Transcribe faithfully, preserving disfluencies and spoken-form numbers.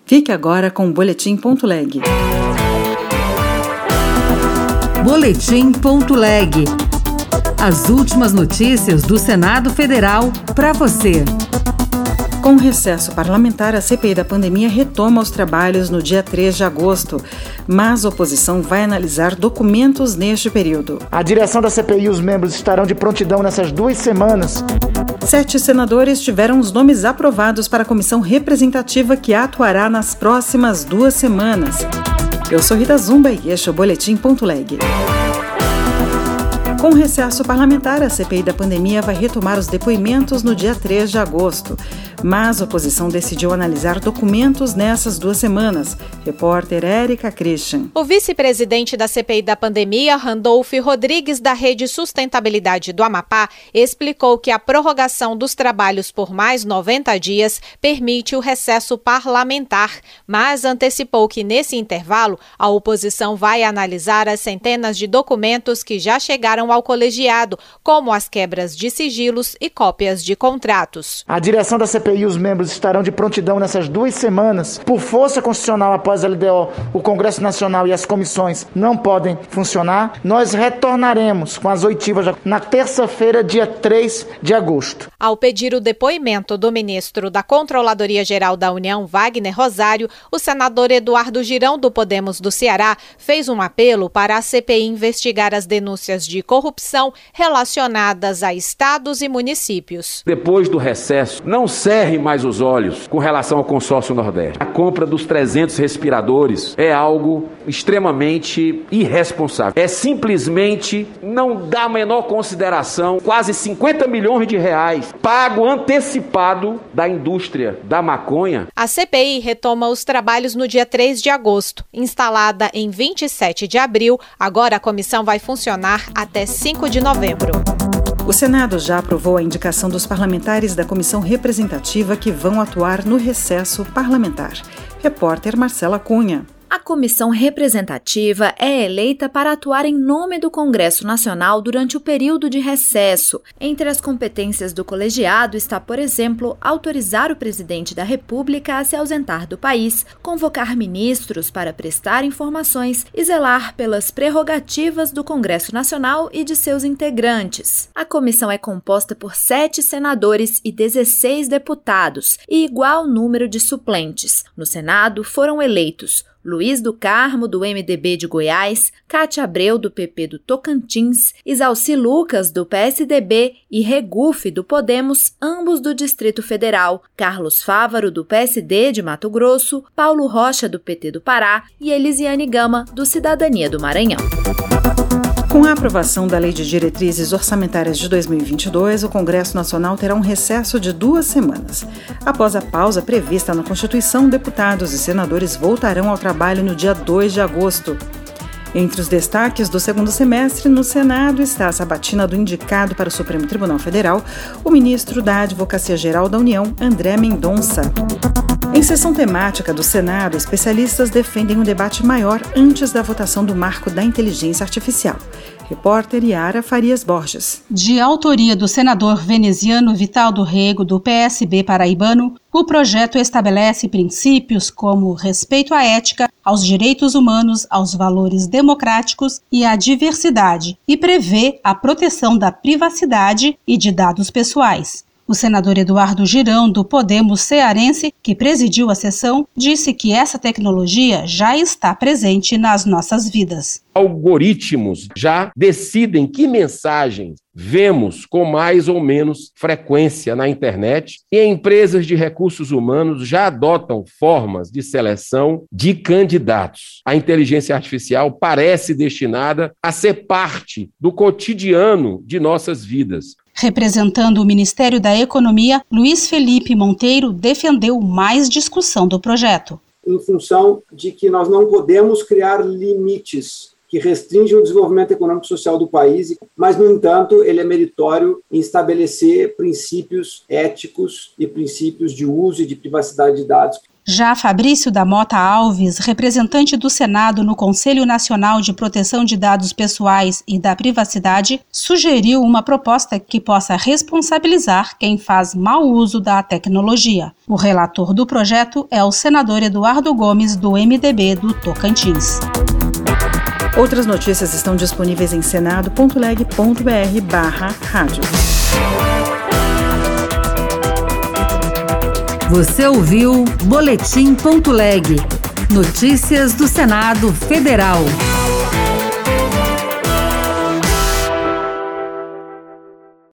Fique agora com o Boletim.leg. Boletim.leg. As últimas notícias do Senado Federal para você. Com o recesso parlamentar, a C P I da pandemia retoma os trabalhos no dia três de agosto, mas a oposição vai analisar documentos neste período. A direção da C P I e os membros estarão de prontidão nessas duas semanas. Sete senadores tiveram os nomes aprovados para a comissão representativa que atuará nas próximas duas semanas. Eu sou Rita Zumba e este é o Boletim.leg. Com o recesso parlamentar, a C P I da pandemia vai retomar os depoimentos no dia três de agosto, mas a oposição decidiu analisar documentos nessas duas semanas. Repórter Érica Christian. O vice-presidente da C P I da pandemia, Randolph Rodrigues, da Rede Sustentabilidade do Amapá, explicou que a prorrogação dos trabalhos por mais noventa dias permite o recesso parlamentar, mas antecipou que, nesse intervalo, a oposição vai analisar as centenas de documentos que já chegaram ao colegiado, como as quebras de sigilos e cópias de contratos. A direção da C P I e os membros estarão de prontidão nessas duas semanas. Por força constitucional, após a L D O, o Congresso Nacional e as comissões não podem funcionar. Nós retornaremos com as oitivas na terça-feira, dia três de agosto. Ao pedir o depoimento do ministro da Controladoria Geral da União, Wagner Rosário, o senador Eduardo Girão, do Podemos do Ceará, fez um apelo para a C P I investigar as denúncias de corrupção relacionadas a estados e municípios. Depois do recesso, não cerre mais os olhos com relação ao consórcio Nordeste. A compra dos trezentos respiradores é algo extremamente irresponsável. É simplesmente não dar a menor consideração. Quase cinquenta milhões de reais pago antecipado da indústria da maconha. A C P I retoma os trabalhos no dia três de agosto. Instalada em vinte e sete de abril, agora a comissão vai funcionar até cinco de novembro. O Senado já aprovou a indicação dos parlamentares da comissão representativa que vão atuar no recesso parlamentar. Repórter Marcela Cunha. A comissão representativa é eleita para atuar em nome do Congresso Nacional durante o período de recesso. Entre as competências do colegiado está, por exemplo, autorizar o presidente da República a se ausentar do país, convocar ministros para prestar informações e zelar pelas prerrogativas do Congresso Nacional e de seus integrantes. A comissão é composta por sete senadores e dezesseis deputados e igual número de suplentes. No Senado foram eleitos Luiz do Carmo, do M D B de Goiás, Cátia Abreu, do P P do Tocantins, Isalci Lucas, do P S D B e Regufe, do Podemos, ambos do Distrito Federal, Carlos Fávaro, do P S D de Mato Grosso, Paulo Rocha, do P T do Pará e Elisiane Gama, do Cidadania do Maranhão. Com a aprovação da Lei de Diretrizes Orçamentárias de dois mil e vinte e dois, o Congresso Nacional terá um recesso de duas semanas. Após a pausa prevista na Constituição, deputados e senadores voltarão ao trabalho no dia dois de agosto. Entre os destaques do segundo semestre, no Senado está a sabatina do indicado para o Supremo Tribunal Federal, o ministro da Advocacia Geral da União, André Mendonça. Em sessão temática do Senado, especialistas defendem um debate maior antes da votação do marco da inteligência artificial. Repórter Yara Farias Borges. De autoria do senador veneziano Vital do Rego, do P S B paraibano, o projeto estabelece princípios como respeito à ética, aos direitos humanos, aos valores democráticos e à diversidade, e prevê a proteção da privacidade e de dados pessoais. O senador Eduardo Girão, do Podemos cearense, que presidiu a sessão, disse que essa tecnologia já está presente nas nossas vidas. Algoritmos já decidem que mensagens vemos com mais ou menos frequência na internet e empresas de recursos humanos já adotam formas de seleção de candidatos. A inteligência artificial parece destinada a ser parte do cotidiano de nossas vidas. Representando o Ministério da Economia, Luiz Felipe Monteiro defendeu mais discussão do projeto. Em função de que nós não podemos criar limites que restringem o desenvolvimento econômico e social do país, mas, no entanto, ele é meritório em estabelecer princípios éticos e princípios de uso e de privacidade de dados. Já Fabrício da Mota Alves, representante do Senado no Conselho Nacional de Proteção de Dados Pessoais e da Privacidade, sugeriu uma proposta que possa responsabilizar quem faz mau uso da tecnologia. O relator do projeto é o senador Eduardo Gomes, do M D B do Tocantins. Outras notícias estão disponíveis em senado ponto leg ponto br barra rádio. Você ouviu Boletim ponto leg. Notícias do Senado Federal.